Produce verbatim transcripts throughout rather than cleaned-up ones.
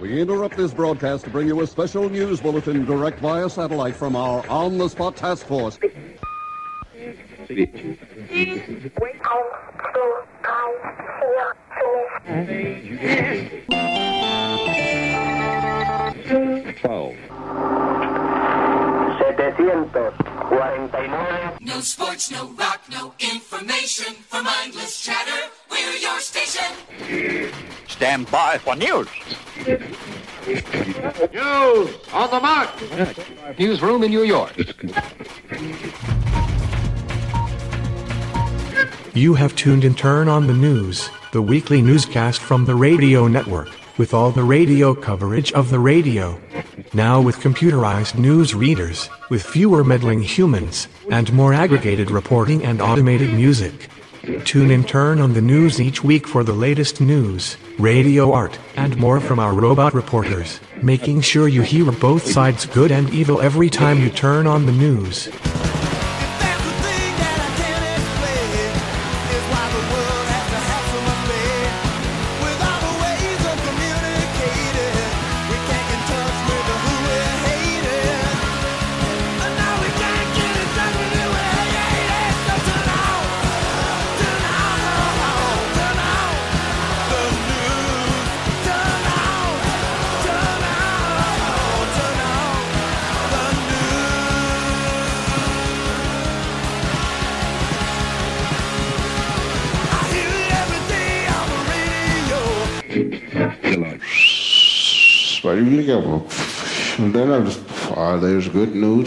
We interrupt this broadcast to bring you a special news bulletin direct via satellite from our on-the-spot task force. Twelve. No sports, no rock, no information. For mindless chatter, we're your station. Stand by for news. News on the mark. Newsroom in New York. You have tuned in Turn on the News, the weekly newscast from the radio network, with all the radio coverage of the radio. Now with computerized news readers, with fewer meddling humans, and more aggregated reporting and automated music. Tune in Turn on the News each week for the latest news, radio art, and more from our robot reporters, making sure you hear both sides good and evil every time you turn on the news. And then I just, oh, there's good news.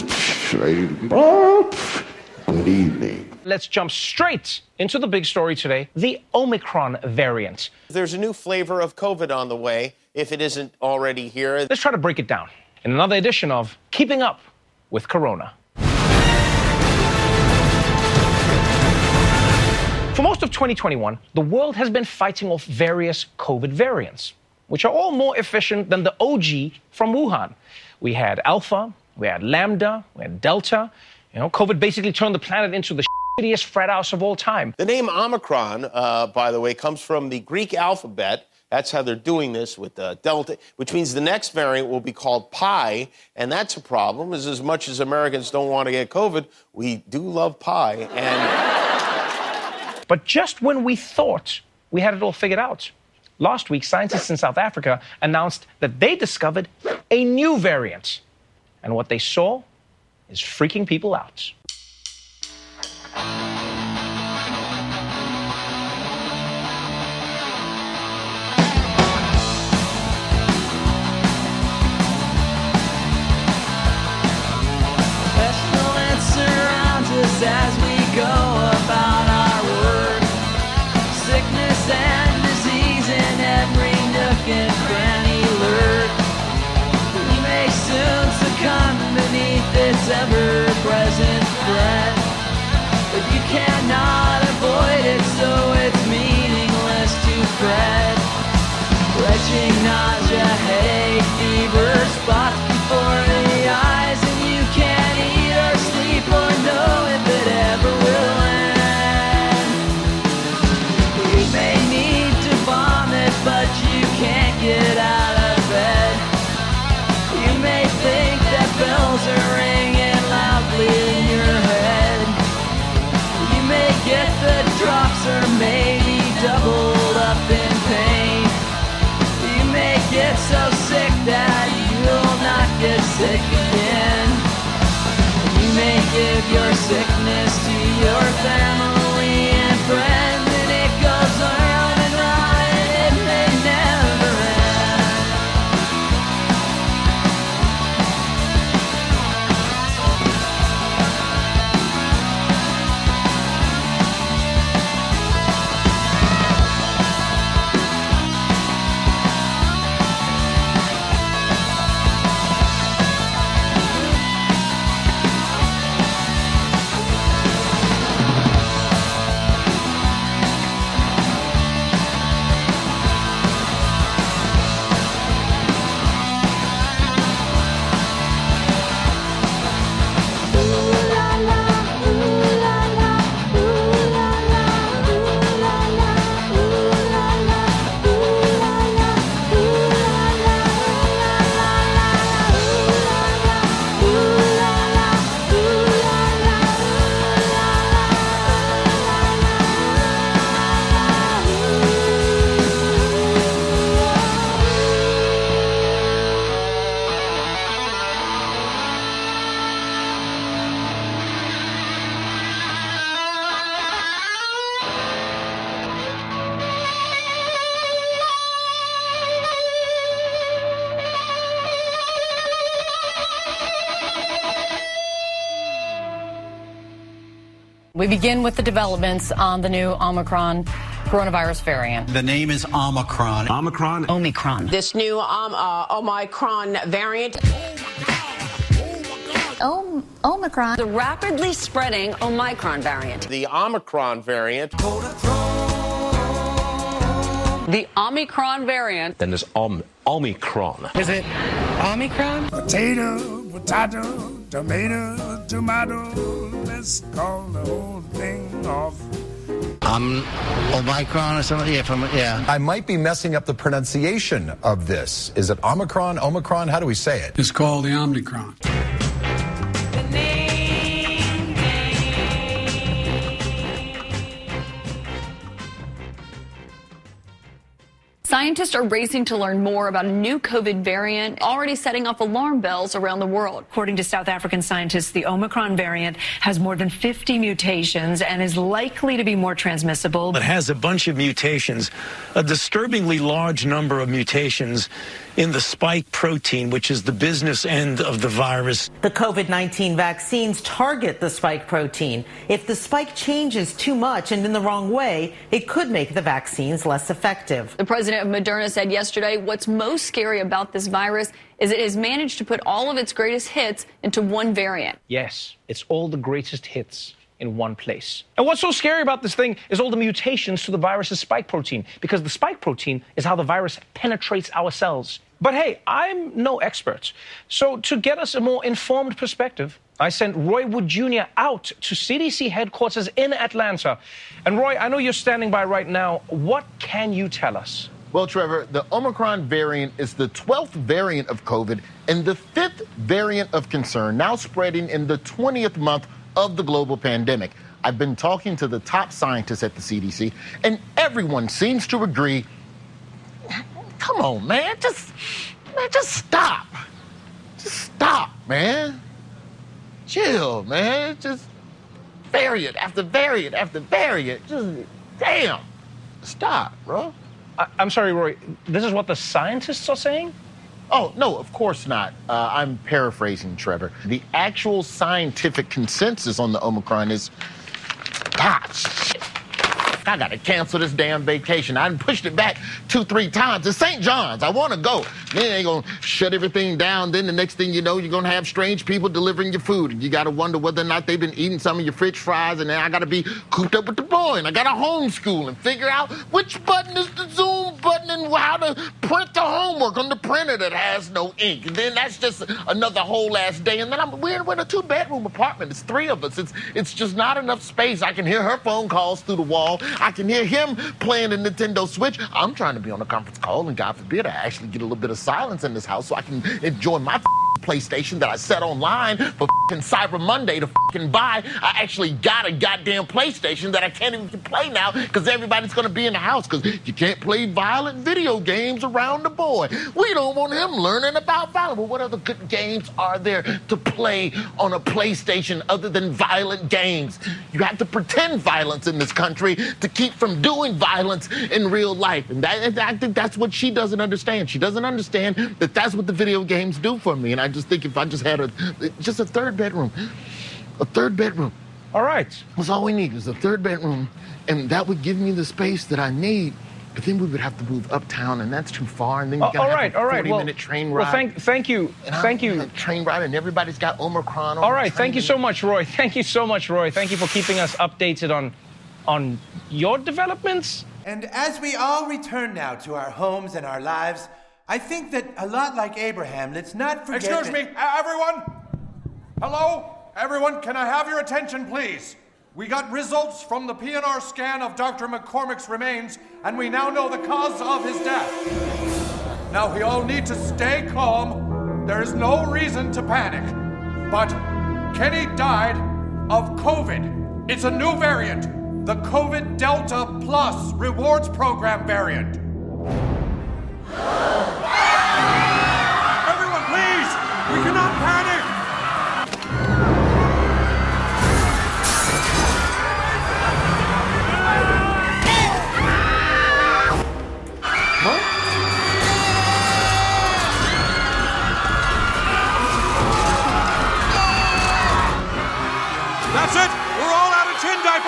Good evening. Let's jump straight into the big story today, the Omicron variant. There's a new flavor of COVID on the way, if it isn't already here. Let's try to break it down in another edition of Keeping Up with Corona. For most of twenty twenty-one, the world has been fighting off various COVID variants, which are all more efficient than the O G from Wuhan. We had Alpha, we had Lambda, we had Delta. You know, COVID basically turned the planet into the shittiest frat house of all time. The name Omicron, uh, by the way, comes from the Greek alphabet. That's how they're doing this with uh, Delta, which means the next variant will be called Pi, and that's a problem, is as much as Americans don't want to get COVID, we do love pie. And But just when we thought we had it all figured out, last week, scientists in South Africa announced that they discovered a new variant. And what they saw is freaking people out. Pestilence surrounds us as we go about our work. Sickness and disease in every nook and cranny lurk. We may soon succumb beneath its ever-present threat, but you cannot avoid it, so it's meaningless to fret. Retching nausea, headache, fever, spots before the eyes, and you can't eat or sleep or know if it ever will end. You may need to vomit, but you can't get out of bed. You may think that bells are ringing loudly in your head. You may get the drops or maybe doubled up in pain. You may get so sick that you'll not get sick again. You may give your sickness to your family and friends, and it goes around and round, and it may never end. We begin with the developments on the new Omicron coronavirus variant. The name is Omicron. Omicron? Omicron. This new um, uh, Omicron variant. Oh, Omicron. The rapidly spreading Omicron variant. The Omicron variant. The Omicron variant. Then there's Om- Omicron. Is it Omicron? Potato, potato, tomato, tomato. Let's call the whole thing off. Um, Omicron or something? Yeah, from, yeah. I might be messing up the pronunciation of this. Is it Omicron, Omicron? How do we say it? It's called the Omicron. Scientists are racing to learn more about a new COVID variant, already setting off alarm bells around the world. According to South African scientists, the Omicron variant has more than fifty mutations and is likely to be more transmissible. It has a bunch of mutations, a disturbingly large number of mutations in the spike protein, which is the business end of the virus. The COVID nineteen vaccines target the spike protein. If the spike changes too much and in the wrong way, it could make the vaccines less effective. The president of Moderna said yesterday what's most scary about this virus is it has managed to put all of its greatest hits into one variant. Yes, it's all the greatest hits in one place. And what's so scary about this thing is all the mutations to the virus's spike protein, because the spike protein is how the virus penetrates our cells. But hey, I'm no expert. So to get us a more informed perspective, I sent Roy Wood Junior out to C D C headquarters in Atlanta. And Roy, I know you're standing by right now. What can you tell us? Well, Trevor, the Omicron variant is the twelfth variant of COVID and the fifth variant of concern, now spreading in the twentieth month of the global pandemic. I've been talking to the top scientists at the C D C, and everyone seems to agree. Come on, man, just, man, just stop. Just stop, man. Chill, man. Just variant after variant after variant. Just, damn. Stop, bro. I- I'm sorry, Roy. This is what the scientists are saying? Oh, no, of course not. Uh, I'm paraphrasing, Trevor. The actual scientific consensus on the Omicron is, ah, shit. I gotta cancel this damn vacation. I pushed it back two, three times. It's Saint John's. I want to go. Then they gonna shut everything down. Then the next thing you know, you're gonna have strange people delivering your food. And you gotta wonder whether or not they've been eating some of your French fries. And then I gotta be cooped up with the boy. And I gotta homeschool and figure out which button is the Zoom button and how to print the homework on the printer that has no ink. And then that's just another whole ass day. And then I'm we're, we're in a two-bedroom apartment. It's three of us. It's it's just not enough space. I can hear her phone calls through the wall. I can hear him playing the Nintendo Switch. I'm trying to be on a conference call, and God forbid I actually get a little bit of silence in this house so I can enjoy my PlayStation that I set online for Cyber Monday to buy. I actually got a goddamn PlayStation that I can't even play now because everybody's going to be in the house because you can't play violent video games around the boy. We don't want him learning about violence. Well, what other good games are there to play on a PlayStation other than violent games? You have to pretend violence in this country to keep from doing violence in real life. And that, I think that's what she doesn't understand. She doesn't understand that that's what the video games do for me. And I just think if I just had a just a third bedroom, a third bedroom. All right. That's all we need is a third bedroom, and that would give me the space that I need. But then we would have to move uptown, and that's too far. And then you Uh, got all to right, have a all right. forty-minute Well- train well, ride. thank- thank you, And I'm thank you. on a train ride, and everybody's got Omicron. on All the right, thank you train. so much, Roy. Thank you so much, Roy. Thank you for keeping us updated on, on your developments. And as we all return now to our homes and our lives, I think that a lot like Abraham, let's not forget. Excuse that- me, uh, everyone? Hello? Everyone, can I have your attention, please? We got results from the P N R scan of Doctor McCormick's remains, and we now know the cause of his death. Now, we all need to stay calm. There is no reason to panic. But Kenny died of COVID. It's a new variant, the COVID Delta Plus Rewards Program variant. Everyone, please! We cannot panic! That's it! We're all out of tin diapers!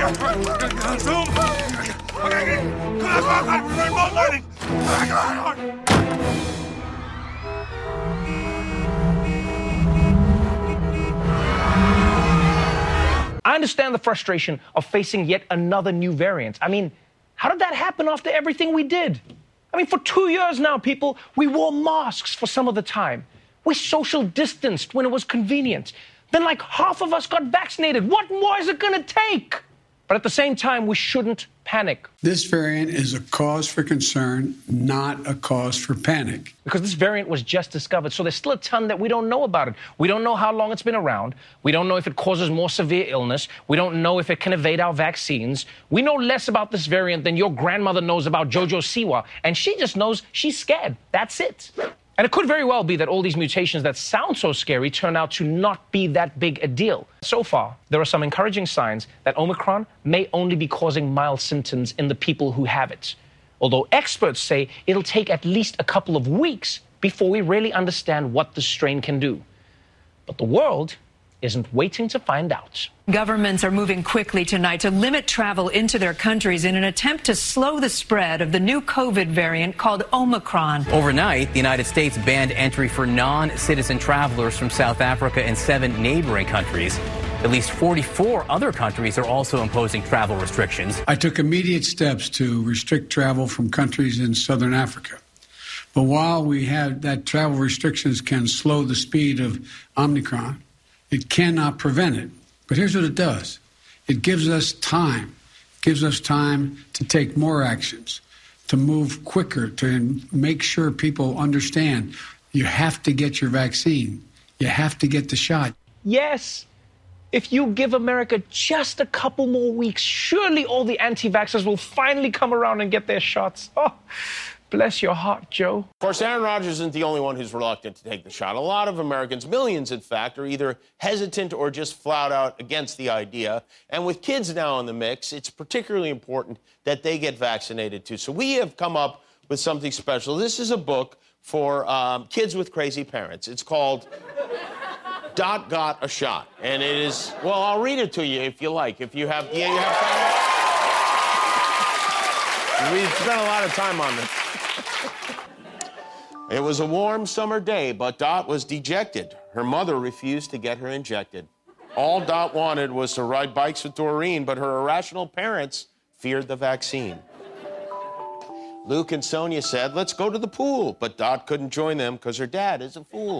I understand the frustration of facing yet another new variant. I mean, how did that happen after everything we did? I mean, for two years now, people, we wore masks for some of the time. We social distanced when it was convenient. Then like half of us got vaccinated. What more is it gonna take? But at the same time, we shouldn't panic. This variant is a cause for concern, not a cause for panic. Because this variant was just discovered, so there's still a ton that we don't know about it. We don't know how long it's been around. We don't know if it causes more severe illness. We don't know if it can evade our vaccines. We know less about this variant than your grandmother knows about Jojo Siwa, and she just knows she's scared. That's it. And it could very well be that all these mutations that sound so scary turn out to not be that big a deal. So far, there are some encouraging signs that Omicron may only be causing mild symptoms in the people who have it. Although experts say it'll take at least a couple of weeks before we really understand what the strain can do. But the world isn't waiting to find out. Governments are moving quickly tonight to limit travel into their countries in an attempt to slow the spread of the new COVID variant called Omicron. Overnight, the United States banned entry for non-citizen travelers from South Africa and seven neighboring countries. At least forty-four other countries are also imposing travel restrictions. I took immediate steps to restrict travel from countries in southern Africa. But while we have that travel restrictions can slow the speed of Omicron, it cannot prevent it. But here's what it does. It gives us time. It gives us time to take more actions, to move quicker, to make sure people understand you have to get your vaccine. You have to get the shot. Yes. If you give America just a couple more weeks, surely all the anti-vaxxers will finally come around and get their shots. Oh, bless your heart, Joe. Of course, Aaron Rodgers isn't the only one who's reluctant to take the shot. A lot of Americans, millions in fact, are either hesitant or just flat out against the idea. And with kids now in the mix, it's particularly important that they get vaccinated too. So we have come up with something special. This is a book for um, kids with crazy parents. It's called Dot Got a Shot. And it is, well, I'll read it to you if you like. If you have, yeah, you have time. We've spent a lot of time on this. It was a warm summer day, but Dot was dejected. Her mother refused to get her injected. All Dot wanted was to ride bikes with Doreen, but her irrational parents feared the vaccine. Luke and Sonia said, let's go to the pool, but Dot couldn't join them because her dad is a fool.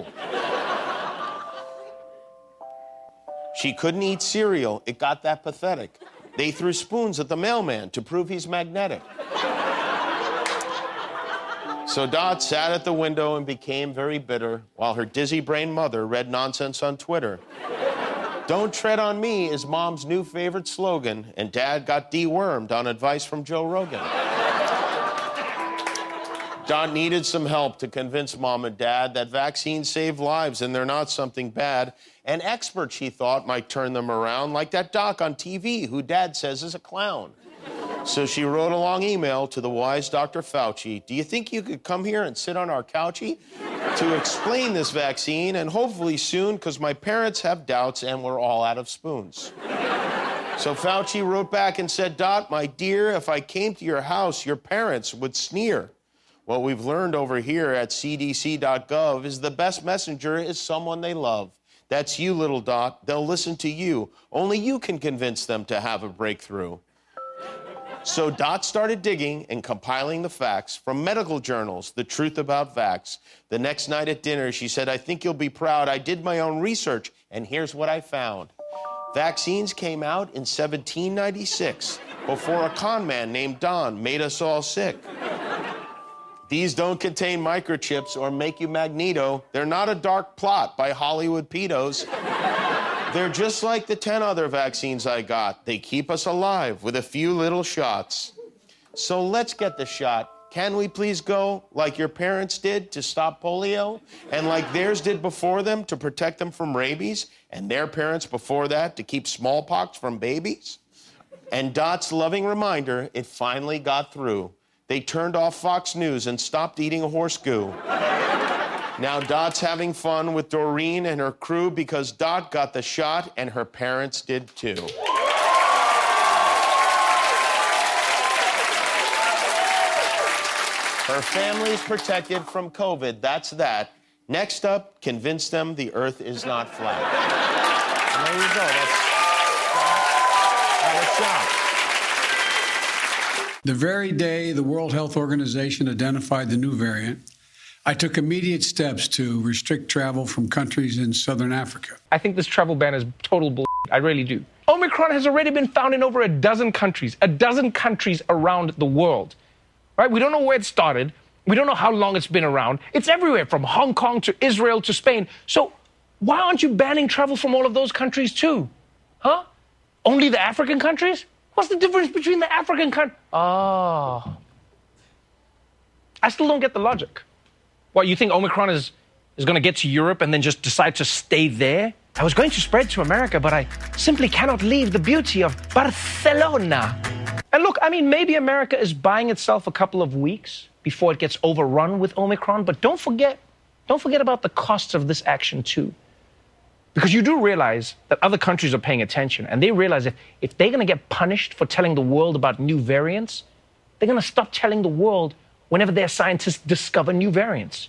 She couldn't eat cereal. It got that pathetic. They threw spoons at the mailman to prove he's magnetic. So Dot sat at the window and became very bitter while her dizzy-brained mother read nonsense on Twitter. Don't tread on me is Mom's new favorite slogan, and Dad got dewormed on advice from Joe Rogan. Dot needed some help to convince Mom and Dad that vaccines save lives and they're not something bad. And experts, she thought, might turn them around, like that doc on T V who Dad says is a clown. So she wrote a long email to the wise Doctor Fauci. Do you think you could come here and sit on our couchy to explain this vaccine, and hopefully soon, because my parents have doubts and we're all out of spoons. So Fauci wrote back and said, Dot, my dear, if I came to your house, your parents would sneer. What we've learned over here at C D C dot gov is the best messenger is someone they love. That's you, little Dot. They'll listen to you. Only you can convince them to have a breakthrough. So Dot started digging and compiling the facts from medical journals, the truth about vax. The next night at dinner, she said, I think you'll be proud. I did my own research, and here's what I found. Vaccines came out in seventeen ninety-six, before a con man named Don made us all sick. These don't contain microchips or make you Magneto. They're not a dark plot by Hollywood pedos. They're just like the ten other vaccines I got. They keep us alive with a few little shots. So let's get the shot. Can we please go like your parents did to stop polio? And like theirs did before them to protect them from rabies? And their parents before that to keep smallpox from babies? And Dot's loving reminder, it finally got through. They turned off Fox News and stopped eating horse goo. Now Dot's having fun with Doreen and her crew because Dot got the shot and her parents did too. Are families protected from COVID? That's that. Next up, convince them the earth is not flat. And there you go. That's Alex Jones. The very day the World Health Organization identified the new variant, I took immediate steps to restrict travel from countries in southern Africa. I think this travel ban is total bull. I really do. Omicron has already been found in over a dozen countries, a dozen countries around the world. Right? We don't know where it started. We don't know how long it's been around. It's everywhere, from Hong Kong to Israel to Spain. So why aren't you banning travel from all of those countries too? Huh? Only the African countries? What's the difference between the African countries? Oh. I still don't get the logic. What, you think Omicron is, is going to get to Europe and then just decide to stay there? I was going to spread to America, but I simply cannot leave the beauty of Barcelona. And look, I mean, maybe America is buying itself a couple of weeks before it gets overrun with Omicron, but don't forget, don't forget about the costs of this action too. Because you do realize that other countries are paying attention, and they realize that if they're going to get punished for telling the world about new variants, they're going to stop telling the world whenever their scientists discover new variants.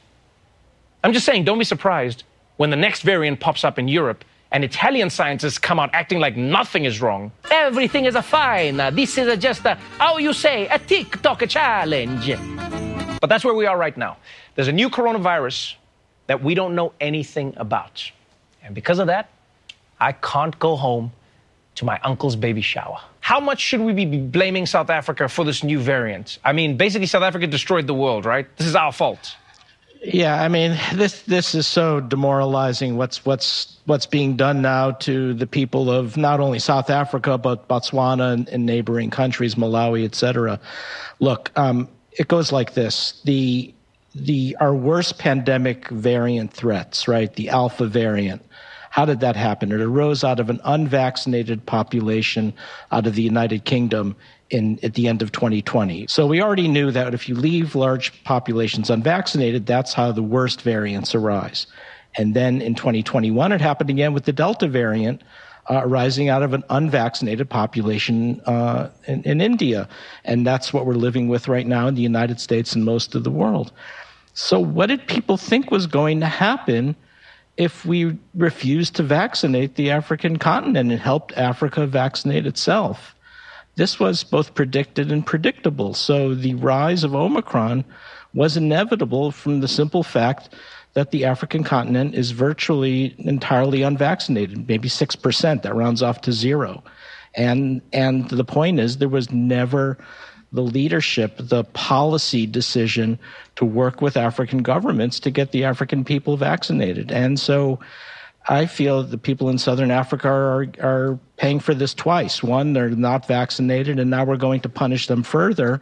I'm just saying, don't be surprised when the next variant pops up in Europe and Italian scientists come out acting like nothing is wrong. Everything is a fine. This is a just a, how you say, a TikTok challenge. But that's where we are right now. There's a new coronavirus that we don't know anything about. And because of that, I can't go home to my uncle's baby shower. How much should we be blaming South Africa for this new variant? I mean, basically, South Africa destroyed the world, right? This is our fault. Yeah, I mean, this this is so demoralizing. What's what's what's being done now to the people of not only South Africa but Botswana and, and neighboring countries, Malawi, et cetera. Look, um, it goes like this: the the our worst pandemic variant threats, right? The Alpha variant. How did that happen? It arose out of an unvaccinated population out of the United Kingdom in at the end of twenty twenty. So we already knew that if you leave large populations unvaccinated, that's how the worst variants arise. And then in twenty twenty-one, it happened again with the Delta variant uh, arising out of an unvaccinated population uh, in, in India. And that's what we're living with right now in the United States and most of the world. So what did people think was going to happen if we refused to vaccinate the African continent and helped Africa vaccinate itself? This was both predicted and predictable. So the rise of Omicron was inevitable from the simple fact that the African continent is virtually entirely unvaccinated, maybe six percent. That rounds off to zero. And, and the point is there was never the leadership, the policy decision to work with African governments to get the African people vaccinated. And so I feel the people in Southern Africa are, are paying for this twice. One, they're not vaccinated, and now we're going to punish them further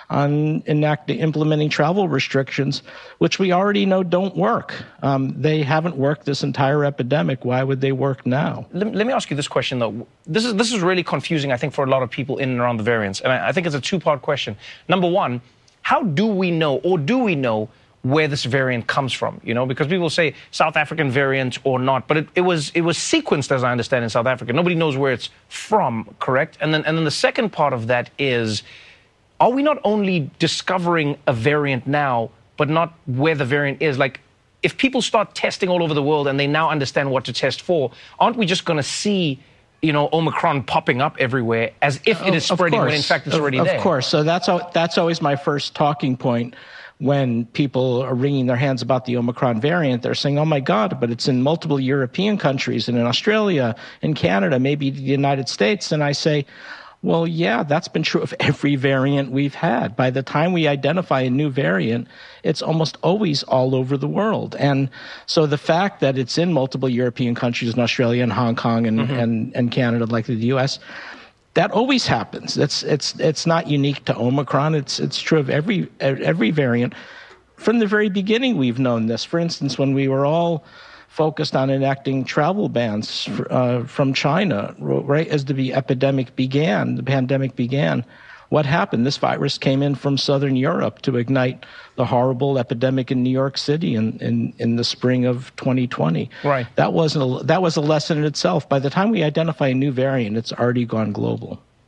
on enacting, implementing travel restrictions, which we already know don't work. Um, they haven't worked this entire epidemic. Why would they work now? Let, let me ask you this question, though. This is, this is really confusing, I think, for a lot of people in and around the variants. And I, I think it's a two-part question. Number one, how do we know, or do we know, where this variant comes from? You know, because people say South African variant or not, but it, it was it was sequenced, as I understand, in South Africa. Nobody knows where it's from, correct? And then and then the second part of that is, are we not only discovering a variant now, but not where the variant is? Like, if people start testing all over the world and they now understand what to test for, aren't we just going to see, you know, Omicron popping up everywhere as if it is spreading when in fact it's of, already of there? Of course. So that's that's always my first talking point. When people are wringing their hands about the Omicron variant, they're saying, oh, my God, but it's in multiple European countries and in Australia, in Canada, maybe the United States. And I say, well, yeah, that's been true of every variant we've had. By the time we identify a new variant, it's almost always all over the world. And so the fact that it's in multiple European countries, in Australia and Hong Kong and, mm-hmm. and, and Canada, like the U S, that always happens. It's it's it's not unique to Omicron. It's it's true of every every variant. From the very beginning, we've known this. For instance, when we were all focused on enacting travel bans uh, from China, right as the epidemic began, the pandemic began, what happened? This virus came in from Southern Europe to ignite the horrible epidemic in New York City in, in, in the spring of twenty twenty. Right. That wasn't a, that was a lesson in itself. By the time we identify a new variant, it's already gone global.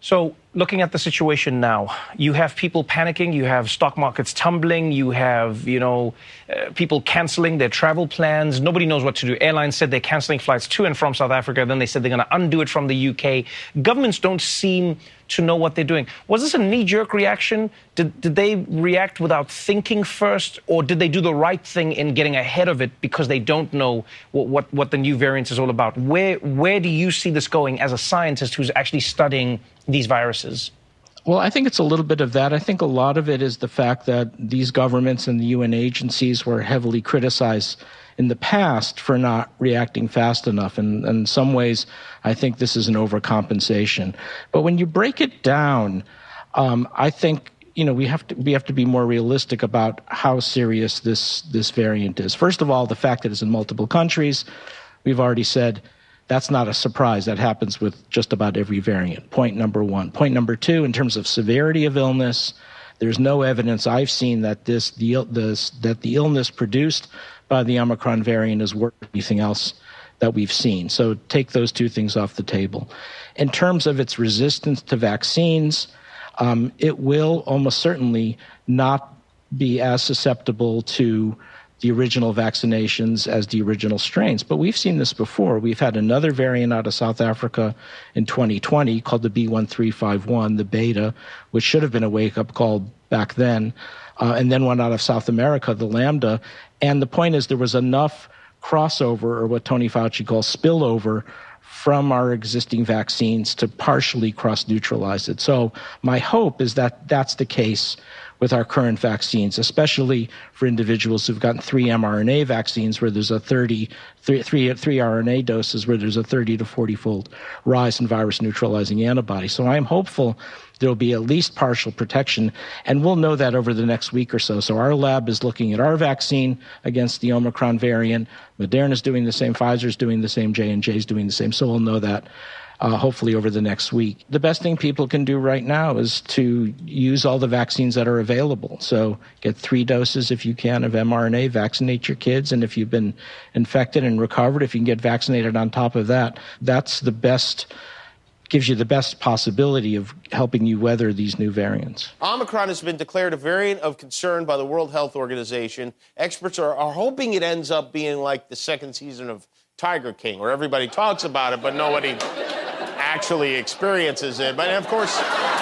So looking at the situation now, you have people panicking, you have stock markets tumbling, you have, you know, uh, people canceling their travel plans. Nobody knows what to do. Airlines said they're canceling flights to and from South Africa. Then they said they're going to undo it from the U K. Governments don't seem to know what they're doing. Was this a knee-jerk reaction? Did, did they react without thinking first, or did they do the right thing in getting ahead of it because they don't know what, what, what the new variant is all about? Where, where do you see this going as a scientist who's actually studying these viruses? Well, I think it's a little bit of that. I think a lot of it is the fact that these governments and the U N agencies were heavily criticized in the past for not reacting fast enough. And, and in some ways, I think this is an overcompensation. But when you break it down, um, I think, you know, we have to we have to be more realistic about how serious this this variant is. First of all, the fact that it's in multiple countries, we've already said that's not a surprise. That happens with just about every variant. Point number one. Point number two, in terms of severity of illness, there's no evidence I've seen that this the this that the illness produced by the Omicron variant is worse than anything else that we've seen. So take those two things off the table. In terms of its resistance to vaccines, um, it will almost certainly not be as susceptible to the original vaccinations as the original strains. But we've seen this before. We've had another variant out of South Africa in twenty twenty called the B one three five one, the Beta, which should have been a wake-up call back then, uh, and then one out of South America, the Lambda. And the point is there was enough crossover, or what Tony Fauci calls spillover, from our existing vaccines to partially cross-neutralize it. So my hope is that that's the case with our current vaccines, especially for individuals who've gotten three mRNA vaccines where there's a thirty, three, three, three R N A doses where there's a thirty to forty-fold rise in virus-neutralizing antibodies. So I'm hopeful there'll be at least partial protection, and we'll know that over the next week or so. So our lab is looking at our vaccine against the Omicron variant. Moderna's doing the same, Pfizer's doing the same, J and J's doing the same. So we'll know that Uh, hopefully over the next week. The best thing people can do right now is to use all the vaccines that are available. So get three doses if you can of mRNA, vaccinate your kids, and if you've been infected and recovered, if you can get vaccinated on top of that, that's the best, gives you the best possibility of helping you weather these new variants. Omicron has been declared a variant of concern by the World Health Organization. Experts are, are hoping it ends up being like the second season of Tiger King, where everybody talks about it, but nobody actually experiences it. But of course,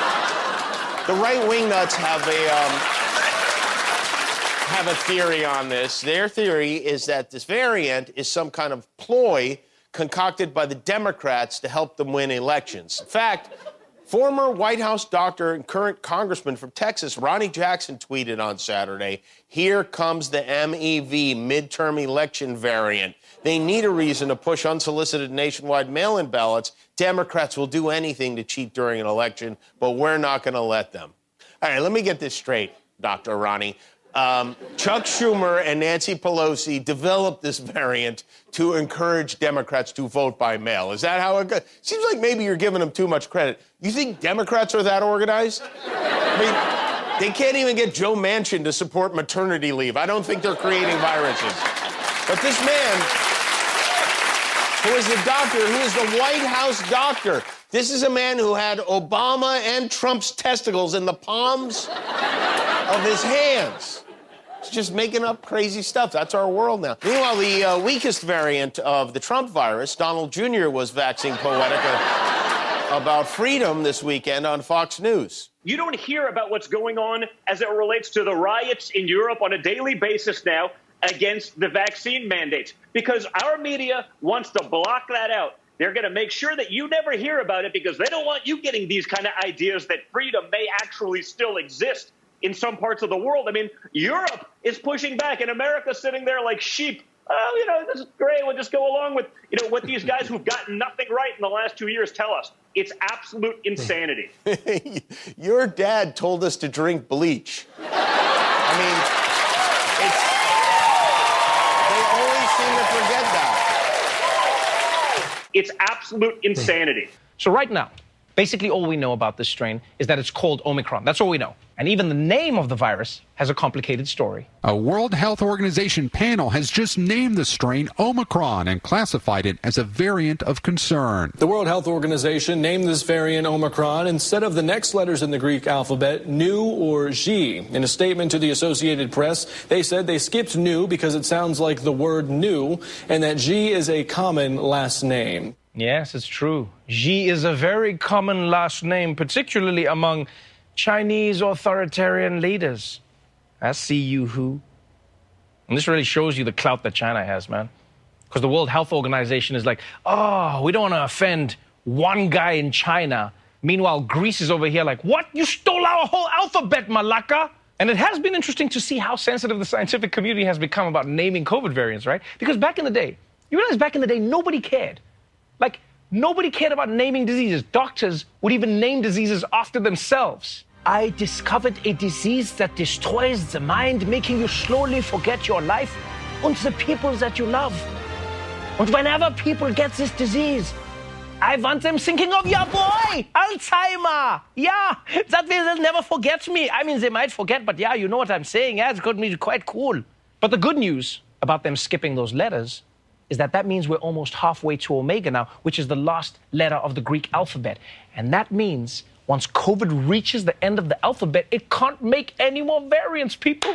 the right-wing nuts have a um, have a theory on this. Their theory is that this variant is some kind of ploy concocted by the Democrats to help them win elections. In fact, former White House doctor and current congressman from Texas, Ronnie Jackson, tweeted on Saturday, "Here comes the M E V, midterm election variant. They need a reason to push unsolicited nationwide mail-in ballots. Democrats will do anything to cheat during an election, but we're not going to let them." All right, let me get this straight, Doctor Ronnie. Um, Chuck Schumer and Nancy Pelosi developed this variant to encourage Democrats to vote by mail. Is that how it goes? Seems like maybe you're giving them too much credit. You think Democrats are that organized? I mean, they can't even get Joe Manchin to support maternity leave. I don't think they're creating viruses. But this man, who is the doctor, who is the White House doctor, this is a man who had Obama and Trump's testicles in the palms of his hands. He's just making up crazy stuff. That's our world now. Meanwhile, the uh, weakest variant of the Trump virus, Donald Junior was waxing poetic about freedom this weekend on Fox News. You don't hear about what's going on as it relates to the riots in Europe on a daily basis now against the vaccine mandates, because our media wants to block that out. They're going to make sure that you never hear about it because they don't want you getting these kind of ideas that freedom may actually still exist in some parts of the world. I mean, Europe is pushing back and America's sitting there like sheep. Oh, you know, this is great. We'll just go along with, you know, what these guys who've gotten nothing right in the last two years tell us. It's absolute insanity. Your dad told us to drink bleach. I mean, it's, they always seem to forget that. It's absolute insanity. So right now, Basically, all we know about this strain is that it's called Omicron. That's all we know. And even the name of the virus has a complicated story. A World Health Organization panel has just named the strain Omicron and classified it as a variant of concern. The World Health Organization named this variant Omicron instead of the next letters in the Greek alphabet, Nu or Xi. In a statement to the Associated Press, they said they skipped Nu because it sounds like the word new, and that Xi is a common last name. Yes, it's true. Xi is a very common last name, particularly among Chinese authoritarian leaders. I see you who. And this really shows you the clout that China has, man. Because the World Health Organization is like, oh, we don't want to offend one guy in China. Meanwhile, Greece is over here like, what? You stole our whole alphabet, Malaka! And it has been interesting to see how sensitive the scientific community has become about naming COVID variants, right? Because back in the day, you realize back in the day, nobody cared. Like, nobody cared about naming diseases. Doctors would even name diseases after themselves. I discovered a disease that destroys the mind, making you slowly forget your life and the people that you love. And whenever people get this disease, I want them thinking of your boy, Alzheimer. Yeah, that way they'll never forget me. I mean, they might forget, but yeah, you know what I'm saying. Yeah, it's going to be quite cool. But the good news about them skipping those letters is that that means we're almost halfway to Omega now, which is the last letter of the Greek alphabet. And that means once COVID reaches the end of the alphabet, it can't make any more variants, people.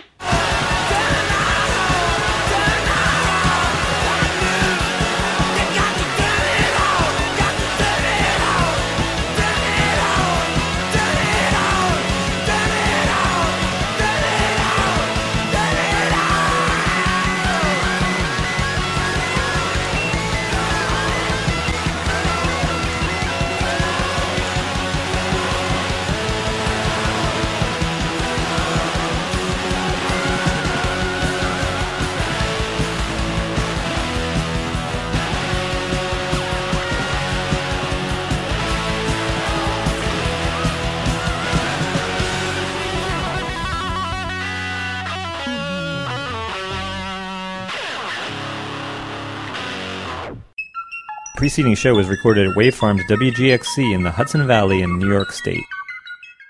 The preceding show was recorded at Wavefarms W G X C in the Hudson Valley in New York State.